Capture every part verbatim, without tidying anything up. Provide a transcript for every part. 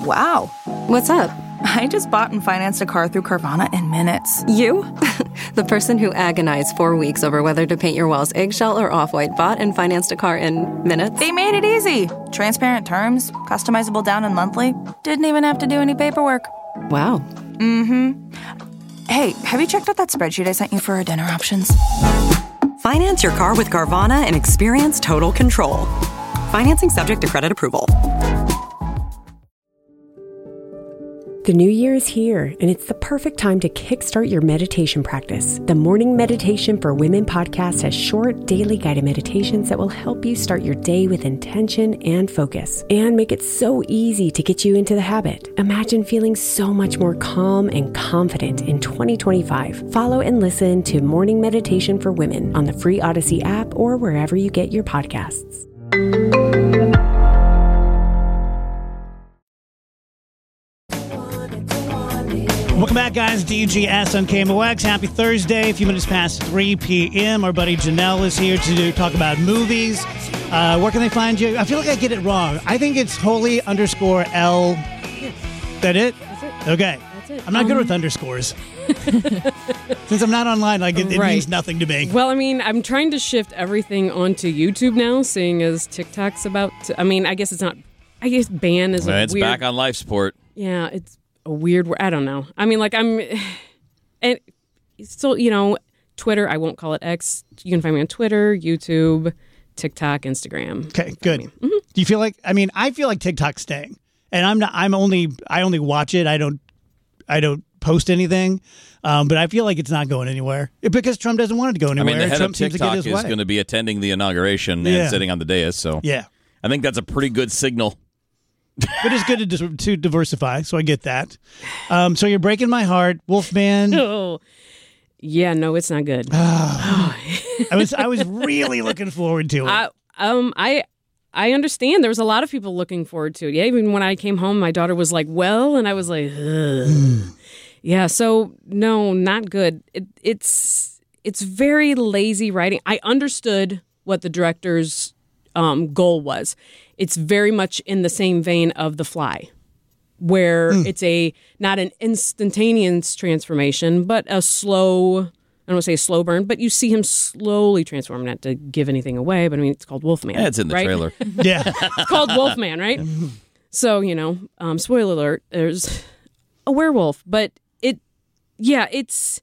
Wow. What's up? I just bought and financed a car through Carvana in minutes. You? The person who agonized four weeks over whether to paint your walls eggshell or off-white bought and financed a car in minutes? They made it easy. Transparent terms, customizable down and monthly. Didn't even have to do any paperwork. Wow. Mm-hmm. Hey, have you checked out that spreadsheet I sent you for our dinner options? Finance your car with Carvana and experience total control. Financing subject to credit approval. The new year is here, and it's the perfect time to kickstart your meditation practice. The Morning Meditation for Women podcast has short, daily guided meditations that will help you start your day with intention and focus, and make it so easy to get you into the habit. Imagine feeling so much more calm and confident in twenty twenty-five. Follow and listen to Morning Meditation for Women on the free Odyssey app or wherever you get your podcasts. Welcome back, guys. D G S on K M O X. Happy Thursday. A few minutes past three p.m. Our buddy Janelle is here to do, talk about movies. Uh, where can they find you? I feel like I get it wrong. I think it's holy underscore L. Yes. That it? That's it. Okay. That's it. I'm not um, good with underscores. Since I'm not online, like it, it right. means nothing to me. Well, I mean, I'm trying to shift everything onto YouTube now, seeing as TikTok's about to, I mean, I guess it's not, I guess ban is well, a it's weird. back on life support. Yeah, it's a weird word. I don't know. I mean, like I'm, and still, you know, Twitter, I won't call it X. You can find me on Twitter, YouTube, TikTok, Instagram. Okay, good. Mm-hmm. Do you feel like, I mean, I feel like TikTok's staying. And I'm not, I'm only, I only watch it. I don't, I don't post anything. Um, but I feel like it's not going anywhere because Trump doesn't want it to go anywhere. I mean, the head Trump of seems to get TikTok his is way. going to be attending the inauguration Yeah. and sitting on the dais. So Yeah. I think that's a pretty good signal. But it's good to, dis- to diversify, so I get that. Um, so you're breaking my heart, Wolfman. Oh, yeah, no, it's not good. I was I was really looking forward to it. I, um, I I understand. There was a lot of people looking forward to it. Yeah, even when I came home, my daughter was like, "Well," and I was like, Ugh. "Yeah." So no, not good. It, it's it's very lazy writing. I understood what the director's um, goal was. It's very much in the same vein of The Fly, where mm. it's a not an instantaneous transformation, but a slow. I don't want to say a slow burn, but you see him slowly transform. Not to give anything away, but I mean it's called Wolfman. Yeah, it's in the right? trailer. Yeah, it's called Wolfman, right? So you know, um, spoiler alert: there's a werewolf, but it, yeah, it's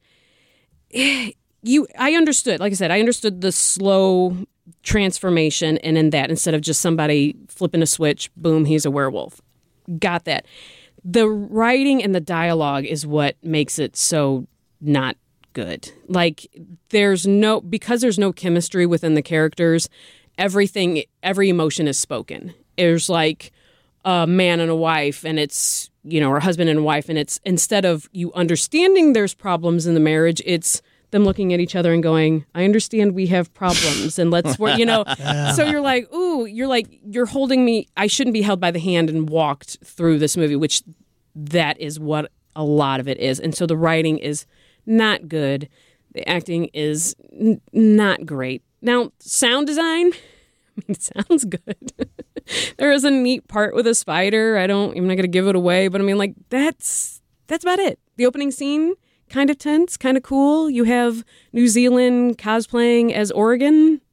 you. I understood, like I said, I understood the slow transformation, and in that, instead of just somebody flipping a switch, boom, he's a werewolf. Got that. The writing and the dialogue is what makes it so not good. Like there's no, because there's no chemistry within the characters, everything, every emotion is spoken. There's like a man and a wife, and it's, you know, or a husband and a wife, and it's, instead of you understanding there's problems in the marriage, it's them looking at each other and going, I understand we have problems, and let's work, you know. Yeah. So you're like, ooh, you're like, you're holding me, I shouldn't be held by the hand and walked through this movie, which that is what a lot of it is. And so the writing is not good. The acting is n- not great. Now, sound design, I mean, it sounds good. There is a neat part with a spider. I don't, I'm not going to give it away, but I mean, like, that's, that's about it. The opening scene, kind of tense, kind of cool. You have New Zealand cosplaying as Oregon,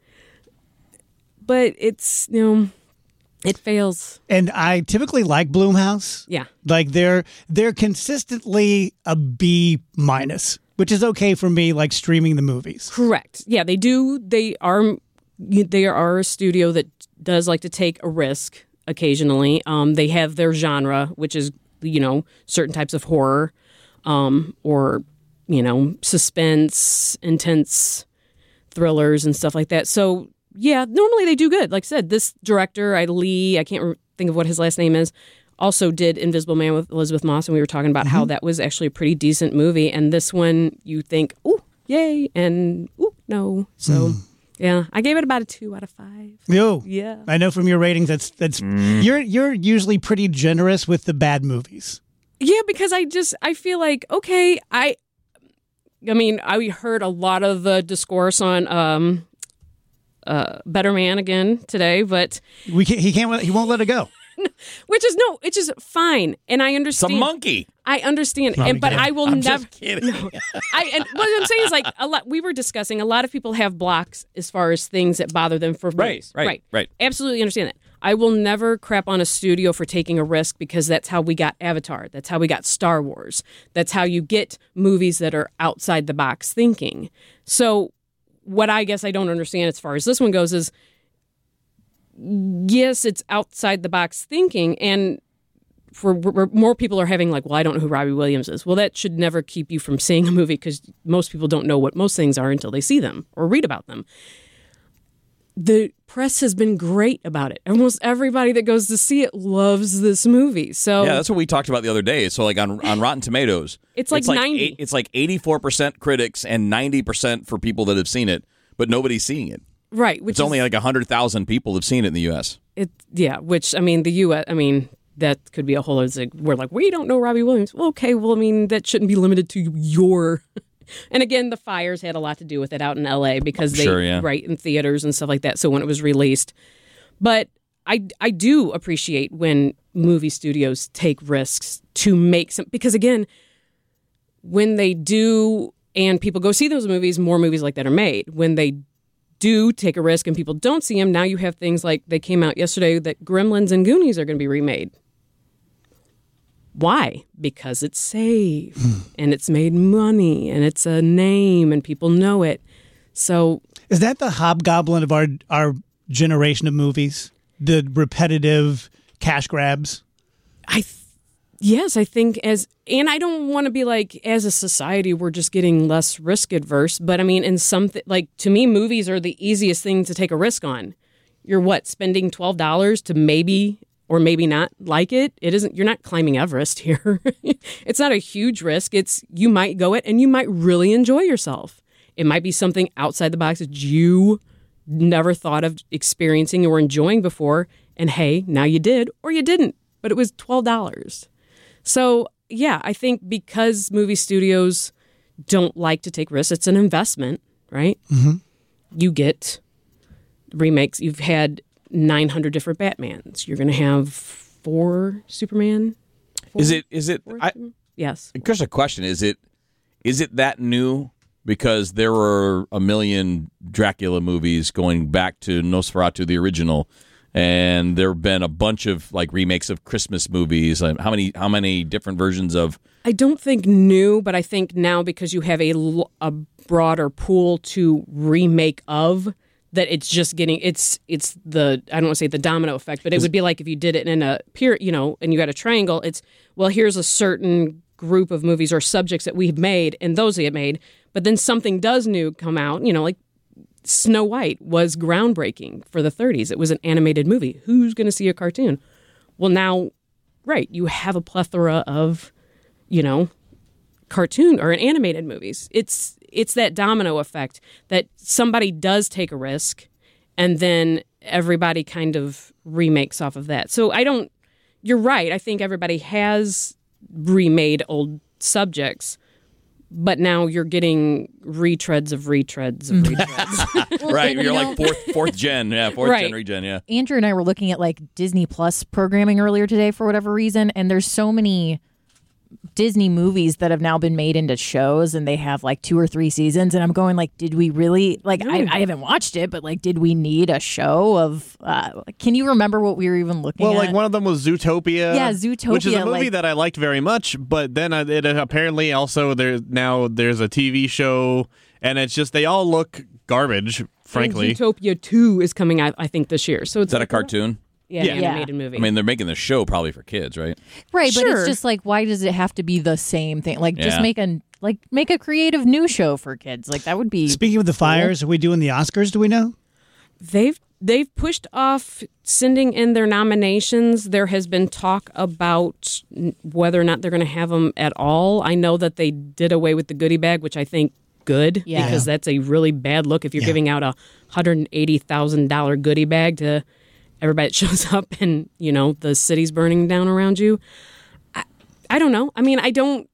but it's, you know, it fails. And I typically like Blumhouse. Yeah. Like they're they're consistently a B minus, which is okay for me, like streaming the movies. Correct. Yeah, they do. They are they are a studio that does like to take a risk occasionally. Um, they have their genre, which is, you know, certain types of horror. Um, or, you know, suspense, intense thrillers and stuff like that. So, yeah, normally they do good. Like I said, this director, I Lee, I can't re- think of what his last name is, also did Invisible Man with Elizabeth Moss, and we were talking about mm-hmm. how that was actually a pretty decent movie. And this one, you think, ooh, yay, and ooh, no. So, mm. yeah, I gave it about a two out of five. Yo, yeah, I know from your ratings that's that's mm. you're you're usually pretty generous with the bad movies. Yeah, because I just, I feel like, okay, I, I mean, I heard a lot of the discourse on um, uh, Better Man again today, but... we can't, he can't, he won't let it go. which is no, it's just fine, and I It's a understand. monkey. I understand, and, but I will I'm never. just kidding. No, I and what I'm saying is like a lot. We were discussing a lot of people have blocks as far as things that bother them for Right, movies. right, right. Absolutely understand that. I will never crap on a studio for taking a risk because that's how we got Avatar. That's how we got Star Wars. That's how you get movies that are outside the box thinking. So, what I guess I don't understand as far as this one goes is, yes, it's outside the box thinking, and for, for more people are having like, well, I don't know who Robbie Williams is. Well, that should never keep you from seeing a movie because most people don't know what most things are until they see them or read about them. The press has been great about it. Almost everybody that goes to see it loves this movie. So Yeah, that's what we talked about the other day. So, like on on Rotten Tomatoes, It's like ninety. eight, it's like eighty-four percent critics and ninety percent for people that have seen it, but nobody's seeing it. right, which It's is, only like one hundred thousand people have seen it in the U S. it. Yeah, which I mean, the U S. I mean, that could be a whole other thing. We're like, we don't know Robbie Williams. Well, okay, well, I mean, that shouldn't be limited to your. And again, the fires had a lot to do with it out in L A because they Sure, yeah. right in theaters and stuff like that. So when it was released, but I I do appreciate when movie studios take risks to make some, because again, when they do and people go see those movies, more movies like that are made. When they do take a risk and people don't see them, now you have things like they came out yesterday that Gremlins and Goonies are going to be remade. Why? Because it's safe and it's made money and it's a name and people know it. So Is that the hobgoblin of our our generation of movies? The repetitive cash grabs? I, th- yes, I think as, and I don't want to be like, as a society, we're just getting less risk adverse. But I mean, in something like, to me, movies are the easiest thing to take a risk on. You're what, spending twelve dollars to maybe or maybe not like it? It isn't, you're not climbing Everest here. It's not a huge risk. It's, you might go it and you might really enjoy yourself. It might be something outside the box that you never thought of experiencing or enjoying before. And hey, now you did or you didn't, but it was twelve dollars. So yeah, I think because movie studios don't like to take risks, it's an investment, right? Mm-hmm. You get remakes. You've had nine hundred different Batmans. You're going to have four Superman. Four, Is it? Is it? four I, Superman? Yes. Here's a question: Is it? Is it that new? Because there were a million Dracula movies going back to Nosferatu, the original, and there have been a bunch of like remakes of Christmas movies. Like, how many? How many different versions of? I don't think new, but I think now because you have a, l- a broader pool to remake of, that it's just getting, it's it's the, I don't want to say the domino effect, but it would be like if you did it in a peer, you know, and you got a triangle, it's, well, here's a certain group of movies or subjects that we've made and those we have made, but then something does new come out, you know, like Snow White was groundbreaking for the thirties. It was an animated movie. Who's going to see a cartoon? Well, now, right, you have a plethora of, you know, cartoon or an animated movies. It's it's that domino effect that somebody does take a risk and then everybody kind of remakes off of that. So I don't, you're right. I think everybody has remade old subjects, but now you're getting retreads of retreads of retreads. Well, Right, and, you're you like know, fourth fourth gen, yeah, fourth Right. gen regen, yeah. Andrew and I were looking at like Disney Plus programming earlier today for whatever reason, and there's so many Disney movies that have now been made into shows, and they have like two or three seasons, and I'm going like, did we really like? I, I haven't watched it, but like, did we need a show of? Uh, can you remember what we were even looking Well, at? like one of them was Zootopia. Yeah, which is a Zootopia, movie like- that I liked very much. But then uh, it uh, apparently also there's now there's a T V show, and it's just they all look garbage. Frankly, And Zootopia two is coming out, I think, this year. So it's Is that a like, cartoon? Yeah, Yeah. an animated movie. I mean, they're making the show probably for kids, right? right, but Sure. it's just like, why does it have to be the same thing? Like, just Yeah. make a like make a creative new show for kids. Like that would be. Speaking of the fires, are we doing the Oscars? Do we know? They've they've pushed off sending in their nominations. There has been talk about n- whether or not they're going to have them at all. I know that they did away with the goodie bag, which I think good Yeah. because that's a really bad look if you're Yeah. giving out a hundred and eighty thousand dollar goodie bag to everybody that shows up and you know the city's burning down around you. I, I don't know. I mean, I don't.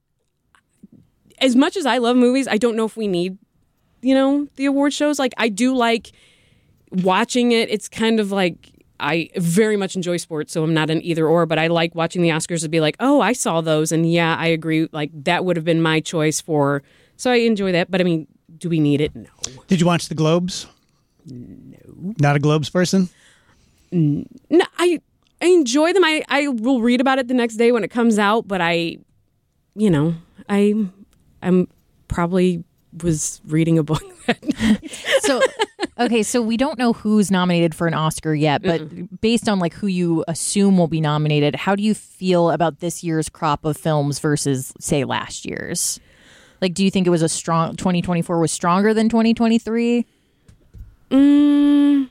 As much as I love movies, I don't know if we need, you know, the award shows. Like I do like watching it. It's kind of like I very much enjoy sports, so I'm not an either or, but I like watching the Oscars to be like, oh, I saw those, and yeah, I agree. Like, that would have been my choice for, so I enjoy that. But I mean, do we need it? No. Did you watch the Globes? No. Not a Globes person? No, I, I enjoy them. I, I will read about it the next day when it comes out, but I, you know, I, I'm probably was reading a book. So, okay, so we don't know who's nominated for an Oscar yet, but Mm-mm. based on like who you assume will be nominated, how do you feel about this year's crop of films versus, say, last year's? Like, do you think it was a strong twenty twenty-four was stronger than twenty twenty-three? Mm,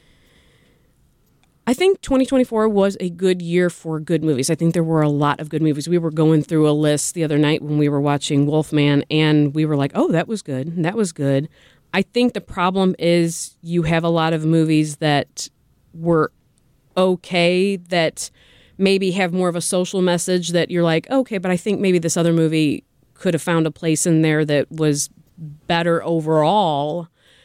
I think twenty twenty-four was a good year for good movies. I think there were a lot of good movies. We were going through a list the other night when we were watching Wolfman, and we were like, oh, that was good. That was good. I think the problem is you have a lot of movies that were okay, that maybe have more of a social message that you're like, okay, but I think maybe this other movie could have found a place in there that was better overall.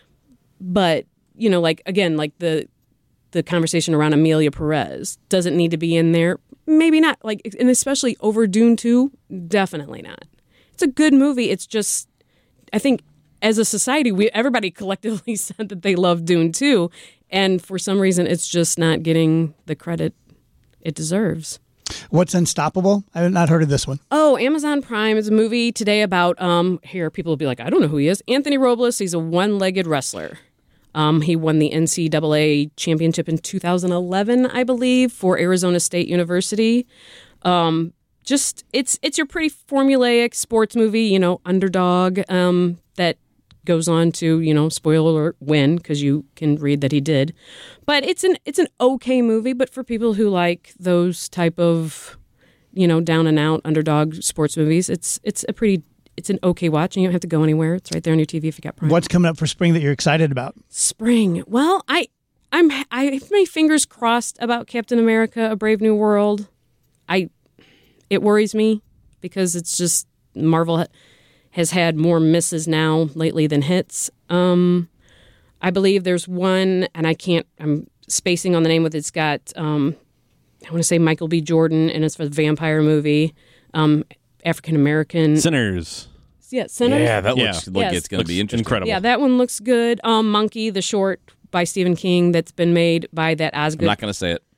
But, you know, like, again, like the the conversation around Amelia Perez doesn't need to be in there. Maybe not. Like, and especially over Dune two, definitely not. It's a good movie. It's just, I think as a society, we everybody collectively said that they love Dune two. And for some reason, it's just not getting the credit it deserves. What's Unstoppable? I have not heard of this one. Oh, Amazon Prime is a movie today about, um, here, people will be like, I don't know who he is. Anthony Robles, he's a one-legged wrestler. Um, he won the N C double A championship in two thousand eleven, I believe, for Arizona State University. Um, just, it's it's your pretty formulaic sports movie, you know, underdog, um, that goes on to, you know, spoiler alert, win, because you can read that he did. But it's an it's an okay movie, but for people who like those type of, you know, down and out underdog sports movies, it's it's a pretty it's an okay watch, and you don't have to go anywhere. It's right there on your T V if you got Prime. What's coming up for spring that you're excited about? Spring. Well, I I'm I have my fingers crossed about Captain America: A Brave New World. I it worries me because it's just Marvel ha- has had more misses now lately than hits. Um, I believe there's one, and I can't. I'm spacing on the name of it. It's got um, I want to say Michael B. Jordan, and it's for the vampire movie. Um, African American Sinners. Yeah, Sinners. Yeah, that looks Yeah. like Yes. it's going to be interesting. Incredible. Yeah, that one looks good. Um, Monkey, the short by Stephen King that's been made by that I'm Osgood not going to say it.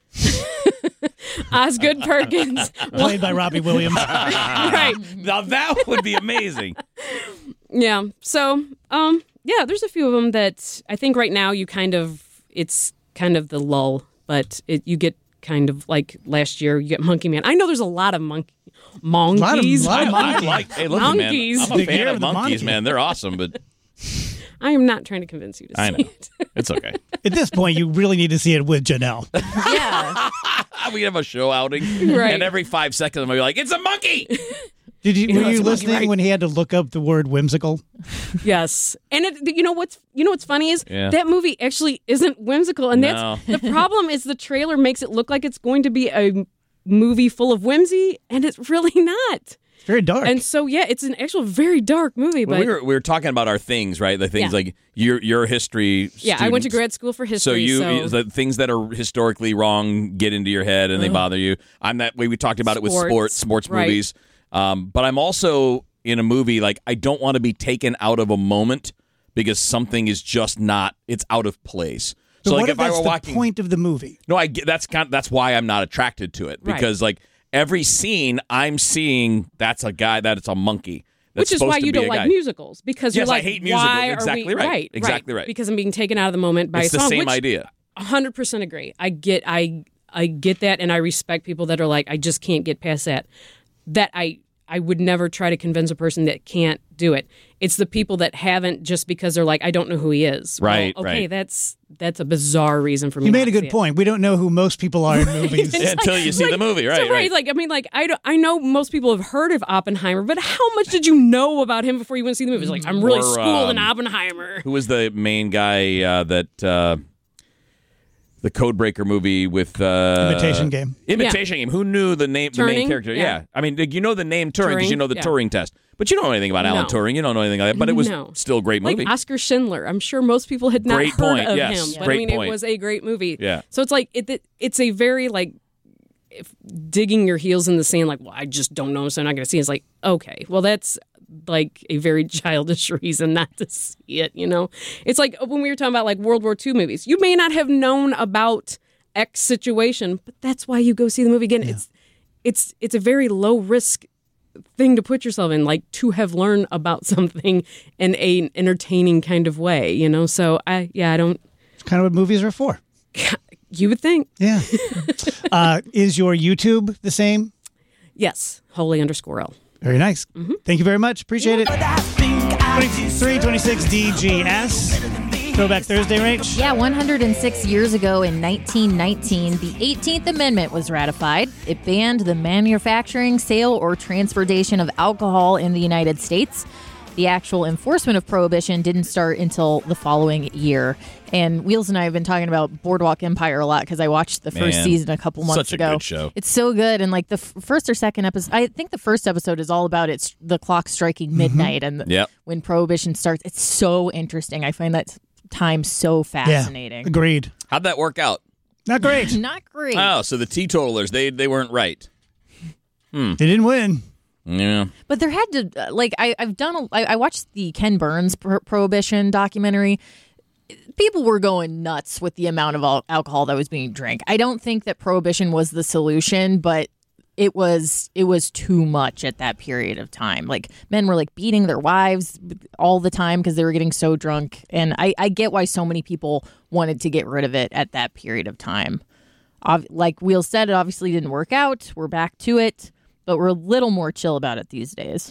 Osgood Perkins. Played by Robbie Williams. Right. Now that would be amazing. Yeah. So, um, yeah, there's a few of them that I think right now you kind of, it's kind of the lull, but it, you get kind of like last year, you get Monkey Man. I know there's a lot of monkey, monkeys. A lot of, lot of I, I monkeys. like. Hey, listen, Monkeys. man. I'm The a fan year of of the monkeys, monkey. man. They're awesome, but I am not trying to convince you to see I know it. it's okay. At this point, you really need to see it with Janelle. Yeah. We have a show outing, Right. and every five seconds, I'm gonna be like, "It's a monkey." Did you, You know, were you it's a monkey, listening right? when he had to look up the word whimsical? Yes, and it, you know what's you know what's funny is Yeah. that movie actually isn't whimsical, and that's No. the problem. Is the trailer makes it look like it's going to be a movie full of whimsy, and it's really not. It's very dark. And so, yeah, it's an actual very dark movie. Well, but we were we were talking about our things, right? The things Yeah. like your your history. yeah, I went to students. grad school for So history. you so, the things that are historically wrong get into your head and they bother you. I'm that way. We talked about it with Sports, sports, sports right. movies. Um, but I'm also in a movie like I don't want to be taken out of a moment because something is just not. It's out of place. so So like what if, if I that's were the watching, point of the movie? no, I get that's kind of, that's why I'm not attracted to it Right. because like every scene I'm seeing that's a guy that it's a monkey. That's which is supposed why to you be a don't like guy. musicals because you're Yes, I like, hate musicals. why Exactly are we right. right? Exactly right. Because I'm being taken out of the moment by It's a the song. same which idea. one hundred percent agree. I get I I get that, and I respect people that are like, I just can't get past that. That I I would never try to convince a person that can't do it. It's the people that haven't just because they're like, I don't know who he is. Right, Well, okay, right. that's that's a bizarre reason for me. You not made a to good see it. point. We don't know who most people are in movies. It's Until you see like- the movie, right? So, right, right. like I mean, like I, don't- I know most people have heard of Oppenheimer, but how much did you know about him before you went to see the movie? It's like I'm really Or, schooled in um, Oppenheimer. Who was the main guy uh, that uh, the Codebreaker movie with uh, Imitation Game. Imitation Game. Who knew the name? The main Turing? character. Yeah. Yeah. I mean, like, you know the name Turing because Turing, you know the yeah. Turing test, but you don't know anything about Alan No. Turing. You don't know anything like that. But it was No. still a great movie. Like Oscar Schindler. I'm sure most people had not Great heard point, of yes. him. But Great I mean, point. it was a great movie. Yeah. So it's like, it, it it's a very, like, if digging your heels in the sand, like, well, I just don't know, so I'm not going to see it. It's like, okay, well, that's like a very childish reason not to see it, you know? It's like when we were talking about like World War Two movies. You may not have known about X situation, but that's why you go see the movie again. Yeah. It's it's it's a very low risk thing to put yourself in, like to have learned about something in a entertaining kind of way, you know? So I yeah, I don't It's kind of what movies are for. You would think. Yeah. uh, is your YouTube the same? Yes. Holy underscore L. Very nice. Mm-hmm. Thank you very much. Appreciate it. twenty-three twenty-six D G S. Throwback Thursday, Rach. Yeah, one hundred six years ago in nineteen nineteen, the eighteenth Amendment was ratified. It banned the manufacturing, sale, or transportation of alcohol in the United States. The actual enforcement of prohibition didn't start until the following year. And Wheels and I have been talking about Boardwalk Empire a lot because I watched the first Man, season a couple months such a ago. good show. It's so good. And like the f- first or second episode, I think the first episode is all about it's the clock striking midnight and the, Yep. when prohibition starts. It's so interesting. I find that time so fascinating. Yeah, agreed. How'd that work out? Not great. Not great. Oh, so the teetotalers, they they weren't right. They didn't win. Yeah. But there had to, uh, like, I, I've done, a, I, I watched the Ken Burns pro- Prohibition documentary. People were going nuts with the amount of al- alcohol that was being drank. I don't think that Prohibition was the solution, but it was, it was too much at that period of time. Like, men were, like, beating their wives all the time because they were getting so drunk. And I, I get why so many people wanted to get rid of it at that period of time. Ob- like Wheel said, it obviously didn't work out. We're back to it. But we're a little more chill about it these days.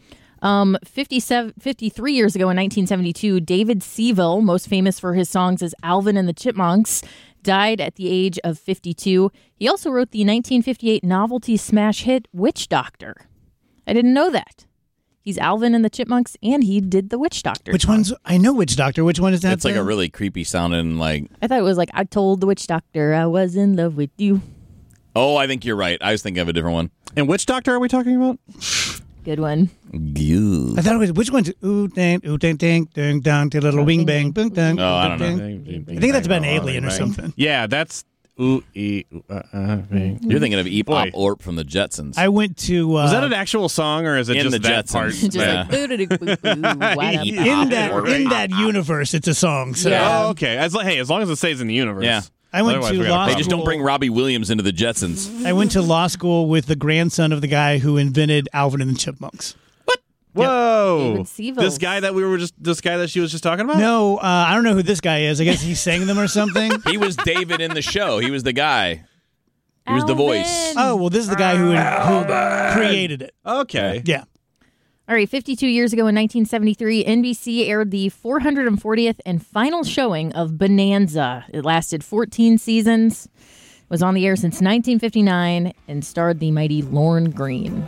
Um, fifty-seven, fifty-three years ago in nineteen seventy-two, David Seville, most famous for his songs as Alvin and the Chipmunks, died at the age of fifty-two. He also wrote the nineteen fifty-eight novelty smash hit Witch Doctor. I didn't know that. He's Alvin and the Chipmunks, and he did the Witch Doctor. Which song. one's? I know Witch Doctor. Which one is that? It's like the- a really creepy sounding like. I thought it was like, I told the Witch Doctor I was in love with you. Oh, I think you're right. I was thinking of a different one. And which doctor are we talking about? Good one. You. I thought it was which one's ooh dang ooh dang dang dang dang to little wing bang boom dang. Oh, I don't know. I think that's about an alien or something. Yeah, that's ooh ee. Ooh, uh, uh, bang. You're thinking of Eep Boy. Op Orp from the Jetsons. I went to uh, Was that an actual song or is it In just the that Jetsons. part? Just Yeah. like, boo-doo-doo-boo-boo, what up? in that in that universe. It's a song. So Yeah. Oh, okay. As, hey, as long as it stays in the universe. Yeah. I went Otherwise, to we got a law problem. They just don't bring Robbie Williams into the Jetsons. I went to law school with the grandson of the guy who invented Alvin and the Chipmunks. Whoa! David Seville. This guy that we were just, this guy that she was just talking about. No, uh, I don't know who this guy is. I guess he sang them or something. He was David in the show. He was the guy. He was the Alvin. voice. Oh well, this is the guy who who created it. Okay. Yeah. All right, fifty-two years ago in nineteen seventy-three, N B C aired the four hundred fortieth and final showing of Bonanza. It lasted fourteen seasons, was on the air since nineteen fifty-nine, and starred the mighty Lorne Greene.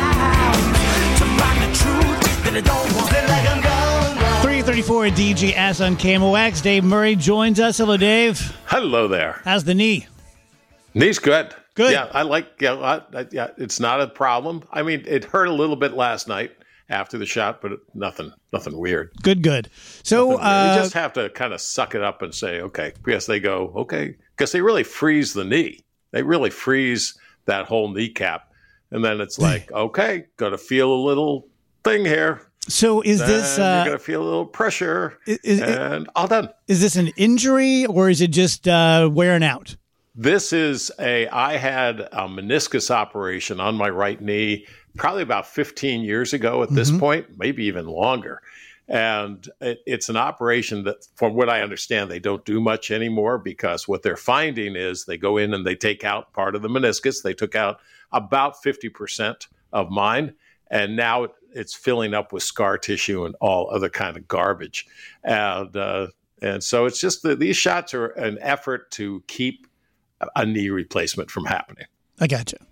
three thirty-four at D G S on K M O X. Dave Murray joins us. Hello, Dave. Hello there. How's the knee? Knee's good. Good. Yeah, I like. Yeah, I, I, yeah, it's not a problem. I mean, it hurt a little bit last night after the shot, but nothing, nothing weird. Good, good. So Nothing weird. uh, you just have to kind of suck it up and say, okay. Because they go, okay, because they really freeze the knee. They really freeze that whole kneecap, and then it's like, okay, got to feel a little thing here. so is this Then uh, you're gonna feel a little pressure, is, is, and all done. is this an injury or is it just uh, wearing out? This is a, I had a meniscus operation on my right knee probably about fifteen years ago at this point, maybe even longer. And it, it's an operation that, from what I understand, they don't do much anymore because what they're finding is they go in and they take out part of the meniscus. They took out about fifty percent of mine. And now it's filling up with scar tissue and all other kind of garbage. And, uh, and so it's just that these shots are an effort to keep a knee replacement from happening. I gotcha.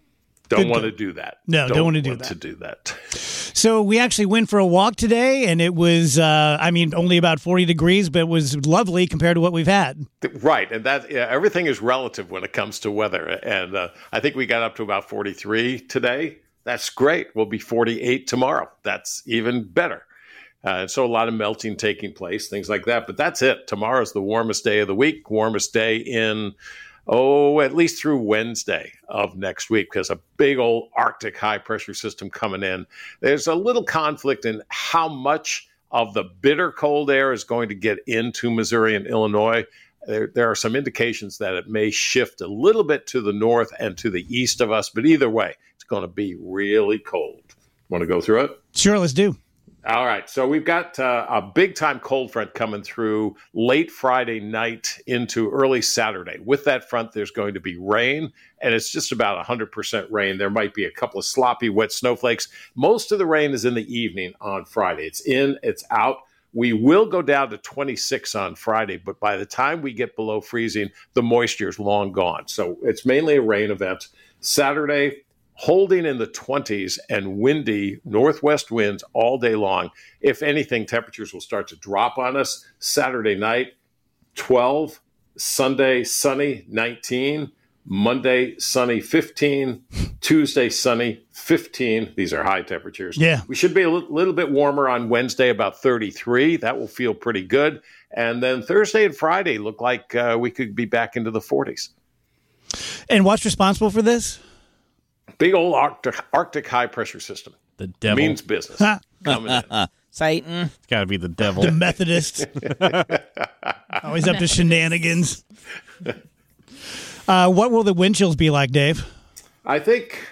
Don't Good want to call. do that. No, don't want to do want that. To do that. So we actually went for a walk today, and it was, uh, I mean, only about forty degrees, but it was lovely compared to what we've had. Right, and that yeah, everything is relative when it comes to weather. And uh, I think we got up to about forty-three today. That's great. We'll be forty-eight tomorrow. That's even better. Uh, so a lot of melting taking place, things like that. But that's it. Tomorrow's the warmest day of the week, warmest day in, oh, at least through Wednesday of next week, because a big old Arctic high-pressure system coming in. There's a little conflict in how much of the bitter cold air is going to get into Missouri and Illinois. There, there are some indications that it may shift a little bit to the north and to the east of us, but either way, it's going to be really cold. Want to go through it? Sure, let's do. All right, so we've got uh, a big-time cold front coming through late Friday night into early Saturday. With that front, there's going to be rain, and it's just about one hundred percent rain. There might be a couple of sloppy, wet snowflakes. Most of the rain is in the evening on Friday. It's in, it's out. We will go down to twenty-six on Friday, but by the time we get below freezing, the moisture is long gone. So it's mainly a rain event. Saturday, holding in the twenties and windy northwest winds all day long. If anything, temperatures will start to drop on us. Saturday night, twelve. Sunday, sunny, nineteen. Monday, sunny, fifteen. Tuesday, sunny, fifteen. These are high temperatures. Yeah. We should be a little, little bit warmer on Wednesday, about thirty-three. That will feel pretty good. And then Thursday and Friday look like uh, we could be back into the forties. And what's responsible for this? Big old Arctic, Arctic high-pressure system. The devil. Means business. Coming in. Satan. It's got to be the devil. The Methodists. Always up to shenanigans. Uh, what will the wind chills be like, Dave? I think,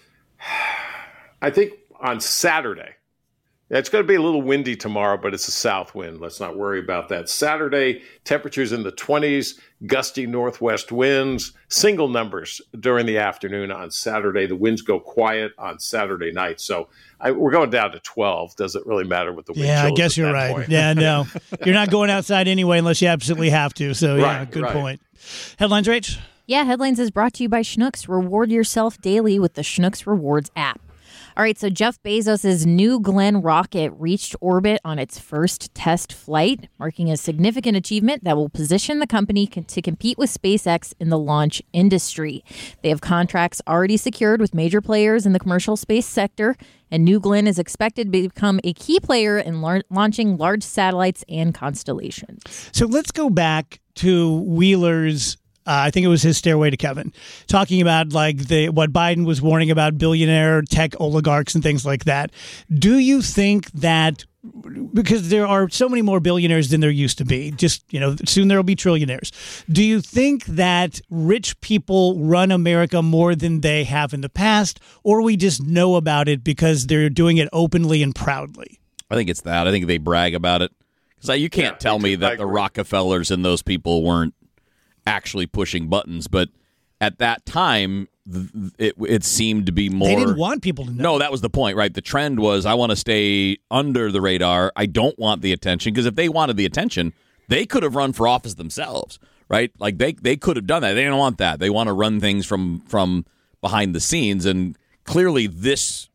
I think on Saturday, it's going to be a little windy tomorrow, but it's a south wind. Let's not worry about that. Saturday, temperatures in the twenties, gusty northwest winds, single numbers during the afternoon on Saturday. The winds go quiet on Saturday night. So I, we're going down to twelve. Does it really matter what the wind Yeah, chill I guess is at you're that right. point? Yeah, no. You're not going outside anyway unless you absolutely have to. So, yeah, Right, good right. point. Headlines, Rach? Yeah, Headlines is brought to you by Schnucks. Reward yourself daily with the Schnucks Rewards app. All right, so Jeff Bezos' New Glenn rocket reached orbit on its first test flight, marking a significant achievement that will position the company co- to compete with SpaceX in the launch industry. They have contracts already secured with major players in the commercial space sector, and New Glenn is expected to become a key player in lar- launching large satellites and constellations. So let's go back to Wheeler's Uh, I think it was his Stairway to Kevin, talking about like the what Biden was warning about billionaire tech oligarchs and things like that. Do you think that, because there are so many more billionaires than there used to be, just, you know, soon there will be trillionaires. Do you think that rich people run America more than they have in the past, or we just know about it because they're doing it openly and proudly? I think it's that. I think they brag about it. Because you can't Yeah, tell me me too. I that the agree. Rockefellers and those people weren't actually pushing buttons, but at that time, th- it it seemed to be more. They didn't want people to know. No, that was the point, right? The trend was, I want to stay under the radar. I don't want the attention, because if they wanted the attention, they could have run for office themselves, right? Like they they could have done that. They don't want that. They want to run things from from behind the scenes, and clearly this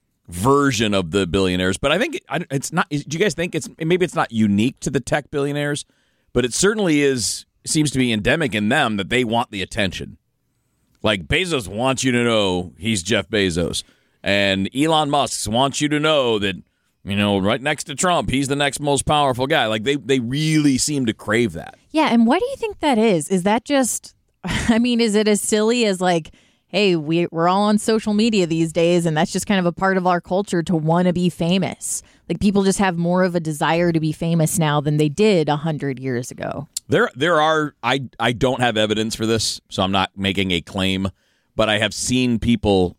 version of the billionaires. But I think it, it's not. Do you guys think it's maybe it's not unique to the tech billionaires, but it certainly is. Seems to be endemic in them that they want the attention. Like Bezos wants you to know he's Jeff Bezos, and Elon Musk wants you to know that, you know, right next to Trump, he's the next most powerful guy. Like they they really seem to crave that. Yeah, and why do you think that is? Is that just, I mean, is it as silly as like, hey, we, we're all on social media these days, and that's just kind of a part of our culture to want to be famous? Like people just have more of a desire to be famous now than they did a hundred years ago. There there are I I don't have evidence for this, so I'm not making a claim, but I have seen people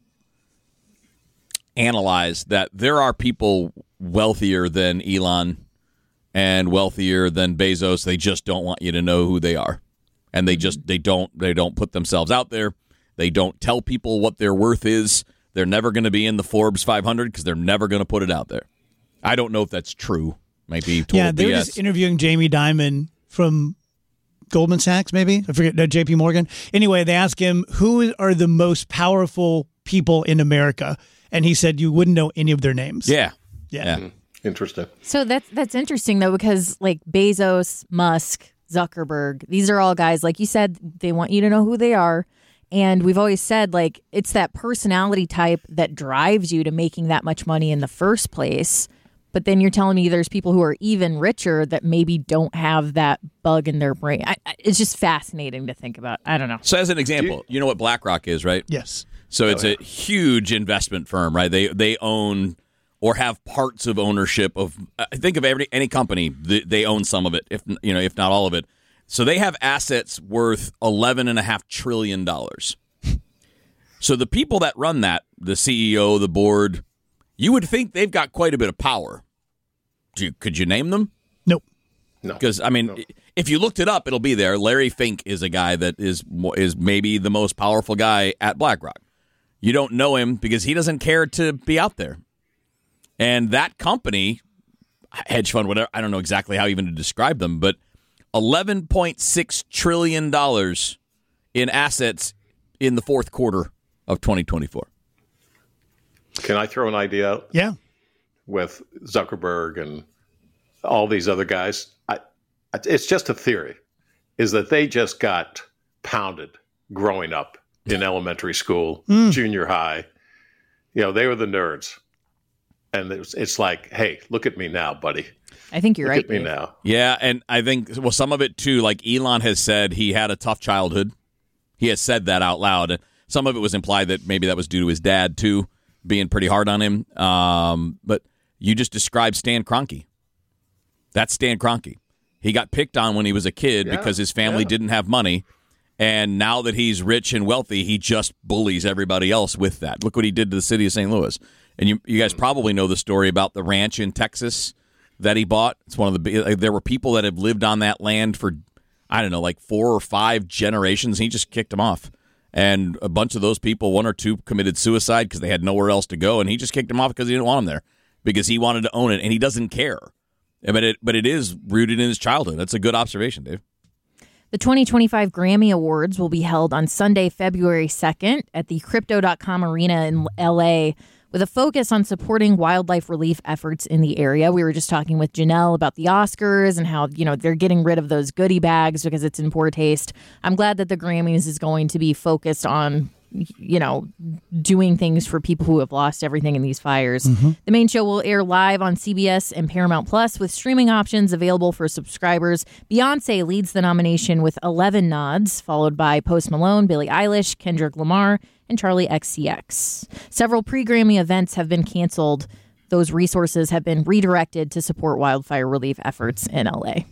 analyze that there are people wealthier than Elon and wealthier than Bezos. They just don't want you to know who they are. And they just they don't they don't put themselves out there. They don't tell people what their worth is. They're never going to be in the Forbes five hundred because they're never going to put it out there. I don't know if that's true. Might be total Yeah, they B were S. just interviewing Jamie Dimon from Goldman Sachs, maybe? I forget, no, J P Morgan. Anyway, they asked him, who are the most powerful people in America, and he said you wouldn't know any of their names. Yeah. Yeah. Yeah. Interesting. So that's that's interesting though, because like Bezos, Musk, Zuckerberg, these are all guys, like you said, they want you to know who they are. And we've always said, like, it's that personality type that drives you to making that much money in the first place. But then you're telling me there's people who are even richer that maybe don't have that bug in their brain. I, I, it's just fascinating to think about. I don't know. So as an example, you, you know what BlackRock is, right? Yes. So it's Oh, yeah. a huge investment firm, right? They they own or have parts of ownership of. Uh, think of every any company, they, they own some of it, if you know, if not all of it. So they have assets worth eleven and a half trillion dollars. So the people that run that, the C E O, the board, you would think they've got quite a bit of power. Do you, could you name them? Nope. No. Because I mean, No. if you looked it up, it'll be there. Larry Fink is a guy that is is maybe the most powerful guy at BlackRock. You don't know him because he doesn't care to be out there. And that company, hedge fund, whatever, I don't know exactly how even to describe them, but eleven point six trillion dollars in assets in the fourth quarter of twenty twenty-four. Can I throw an idea out? Yeah. With Zuckerberg and all these other guys? I, it's just a theory, is that they just got pounded growing up in elementary school, Mm. junior high. You know, they were the nerds. And it's, it's like, hey, look at me now, buddy. I think you're look right. at me Dave. now. Yeah, and I think, well, some of it too, like Elon has said he had a tough childhood. He has said that out loud. Some of it was implied that maybe that was due to his dad, too, being pretty hard on him. Um, but you just described Stan Kroenke. That's Stan Kroenke. He got picked on when he was a kid Yeah, because his family yeah. didn't have money. And now that he's rich and wealthy, he just bullies everybody else with that. Look what he did to the city of Saint Louis. And you, you guys probably know the story about the ranch in Texas that he bought. It's one of the big, there were people that have lived on that land for, I don't know, like four or five generations. He just kicked them off. And a bunch of those people, one or two, committed suicide because they had nowhere else to go. And he just kicked them off because he didn't want them there, because he wanted to own it, and he doesn't care. But it, but it is rooted in his childhood. That's a good observation, Dave. The twenty twenty-five Grammy Awards will be held on Sunday, February second at the Crypto dot com Arena in L A with a focus on supporting wildlife relief efforts in the area. We were just talking with Janelle about the Oscars and how, you know, they're getting rid of those goodie bags because it's in poor taste. I'm glad that the Grammys is going to be focused on, you know, doing things for people who have lost everything in these fires. Mm-hmm. The main show will air live on C B S and Paramount Plus with streaming options available for subscribers. Beyonce leads the nomination with eleven nods, followed by Post Malone, Billie Eilish, Kendrick Lamar, and Charlie X C X. Several pre-Grammy events have been canceled. Those resources have been redirected to support wildfire relief efforts in L A.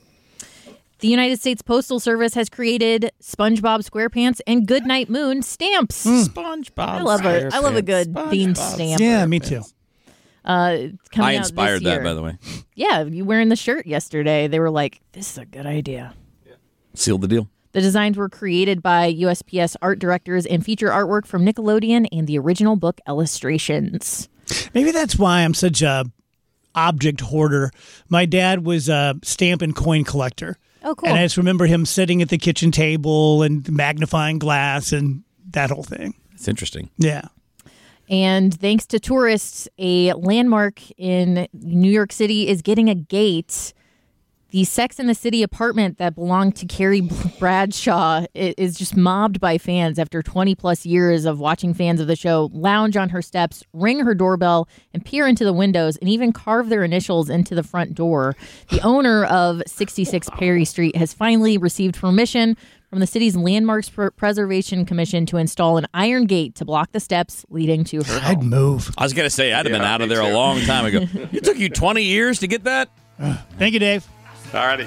The United States Postal Service has created SpongeBob SquarePants and Goodnight Moon stamps. SpongeBob. I love a I love a good themed stamp. Yeah, me too. Uh, it's coming I out this inspired that, year. by the way. Yeah, you wearing the shirt yesterday. They were like, "This is a good idea." Sealed the deal. The designs were created by U S P S art directors and feature artwork from Nickelodeon and the original book illustrations. Maybe that's why I'm such a object hoarder. My dad was a stamp and coin collector. Oh, cool. And I just remember him sitting at the kitchen table and magnifying glass and that whole thing. It's interesting. Yeah. And thanks to tourists, a landmark in New York City is getting a gate. The Sex and the City apartment that belonged to Carrie Bradshaw is just mobbed by fans after twenty plus years of watching fans of the show lounge on her steps, ring her doorbell, and peer into the windows, and even carve their initials into the front door. The owner of sixty-six Perry Street has finally received permission from the city's Landmarks Preservation Commission to install an iron gate to block the steps leading to her I'd home. move. I was going to say, I'd have Yeah, been out of me there a too. long time ago. It took you twenty years to get that? Thank you, Dave. All righty.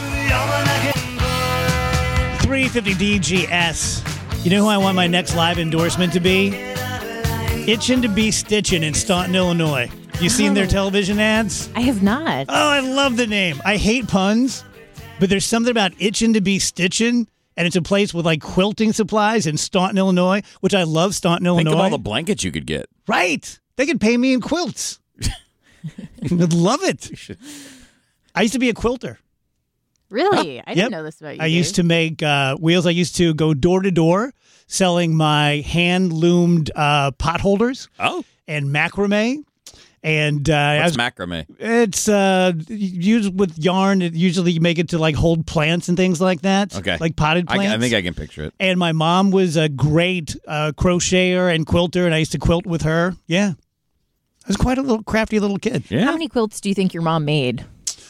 three fifty D G S. You know who I want my next live endorsement to be? Itchin' to be Stitchin' in Staunton, Illinois. You seen their television ads? I have not. Oh, I love the name. I hate puns, but there's something about Itchin' to be Stitchin', and it's a place with like quilting supplies in Staunton, Illinois, which I love Staunton, Illinois. Think of all the blankets you could get. Right. They could pay me in quilts. I'd love it. I used to be a quilter. Really? I didn't Yep. know this about you. I used to make uh, wheels. I used to go door to door selling my hand-loomed uh, pot holders Oh. and macrame. And uh, What's I was, macrame? It's uh, used with yarn. It usually you make it to like hold plants and things like that. Okay. Like potted I, plants. I think I can picture it. And my mom was a great uh, crocheter and quilter, and I used to quilt with her. Yeah. I was quite a little crafty little kid. Yeah. How many quilts do you think your mom made?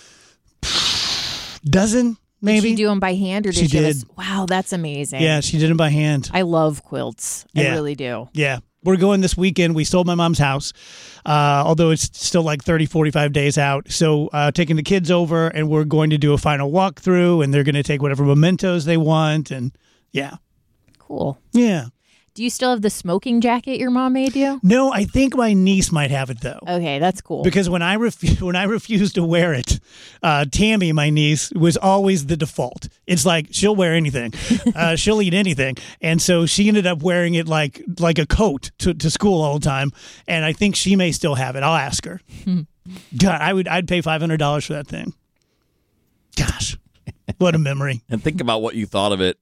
Dozen, maybe. Did she do them by hand or did She she, have a did. s- wow, that's amazing. Yeah, she did them by hand. I love quilts. I Yeah. really do. Yeah. We're going this weekend. We sold my mom's house, uh, although it's still like thirty, forty-five days out. So uh, taking the kids over, and we're going to do a final walkthrough, and they're going to take whatever mementos they want. And yeah. Cool. Yeah. Do you still have the smoking jacket your mom made you? No, I think my niece might have it, though. Okay, that's cool. Because when I refu- when I refused to wear it, uh, Tammy, my niece, was always the default. It's like she'll wear anything, uh, she'll eat anything, and so she ended up wearing it like like a coat to, to school all the time. And I think she may still have it. I'll ask her. God, I would I'd pay five hundred dollars for that thing. Gosh, what a memory! And think about what you thought of it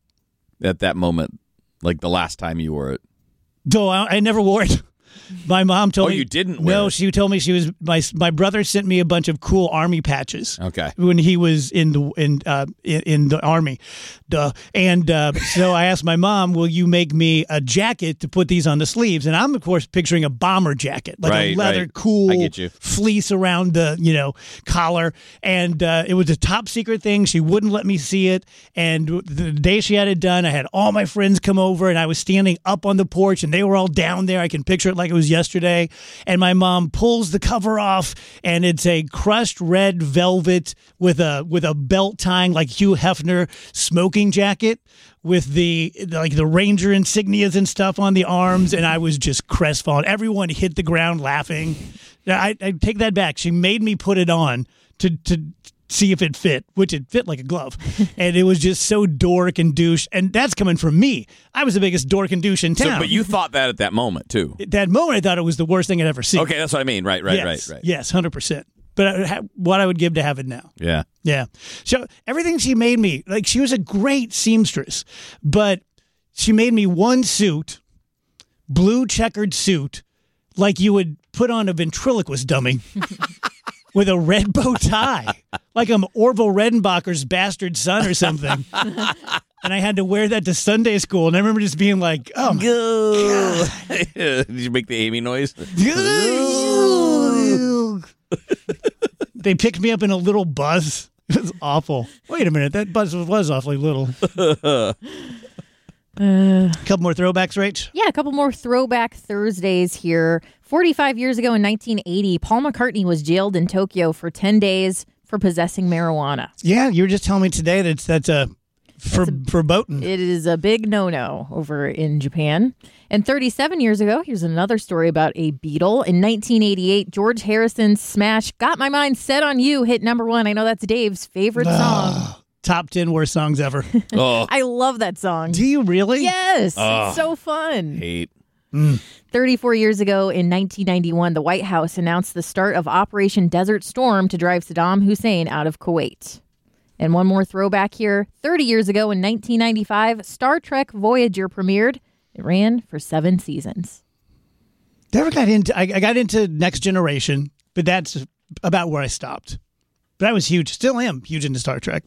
at that moment, like the last time you wore it. No, I, I never wore it. My mom told Oh, me you didn't wear No, it. she told me she was my my brother sent me a bunch of cool army patches. Okay. When he was in the in uh in, in the army, duh. And uh, so I asked my mom, "Will you make me a jacket to put these on the sleeves?" And I'm of course picturing a bomber jacket, like Right, a leather, right. cool I get you. fleece around the you know collar. And uh, it was a top secret thing. She wouldn't let me see it. And the day she had it done, I had all my friends come over, and I was standing up on the porch, and they were all down there. I can picture it like it was yesterday. And my mom pulls the cover off, and it's a crushed red velvet with a with a belt tying like Hugh Hefner smoking jacket with the like the Ranger insignias and stuff on the arms. And I was just crestfallen. Everyone hit the ground laughing. I, I take that back. She made me put it on to to see if it fit, which it fit like a glove. And it was just so dork and douche. And that's coming from me. I was the biggest dork and douche in town. So, but you thought that at that moment too. At that moment, I thought it was the worst thing I'd ever seen. Okay, that's what I mean. Right, right, yes, right, right. Yes, one hundred percent. But I, ha- what I would give to have it now. Yeah. Yeah. So everything she made me, like she was a great seamstress, but she made me one suit, blue checkered suit, like you would put on a ventriloquist dummy. With a red bow tie, like I'm Orville Redenbacher's bastard son or something. And I had to wear that to Sunday school. And I remember just being like, oh, my God. Did you make the Amy noise? They picked me up in a little bus. It was awful. Wait a minute. That bus was awfully little. A Uh, couple more throwbacks, Rach? yeah, a couple more throwback Thursdays here. forty-five years ago in nineteen eighty, Paul McCartney was jailed in Tokyo for ten days for possessing marijuana. Yeah, you were just telling me today that that's a for, verboten. It is a big no-no over in Japan. And thirty-seven years ago, here's another story about a Beatle. In nineteen eighty-eight, George Harrison's smash Got My Mind Set on You hit number one. I know that's Dave's favorite song. Top ten worst songs ever. Oh, I love that song. Do you really? Yes, Oh. it's so fun. hate. thirty-four years ago in nineteen ninety-one, the White House announced the start of Operation Desert Storm to drive Saddam Hussein out of Kuwait. And one more throwback here. thirty years ago in nineteen ninety-five, Star Trek Voyager premiered. It ran for seven seasons. Never got into. I, I got into Next Generation, but that's about where I stopped. But I was huge. Still am huge into Star Trek.